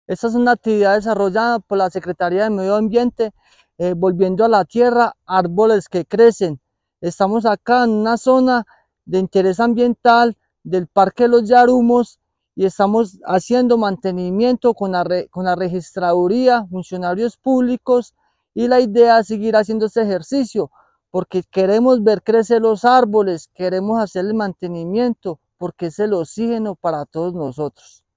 Esta es una actividad desarrollada por la Secretaría de Medio Ambiente, volviendo a la tierra árboles que crecen. Estamos acá en una zona de interés ambiental del Parque de los Yarumos y estamos haciendo mantenimiento con la registraduría, funcionarios públicos, y la idea es seguir haciendo este ejercicio porque queremos ver crecer los árboles, queremos hacer el mantenimiento porque es el oxígeno para todos nosotros.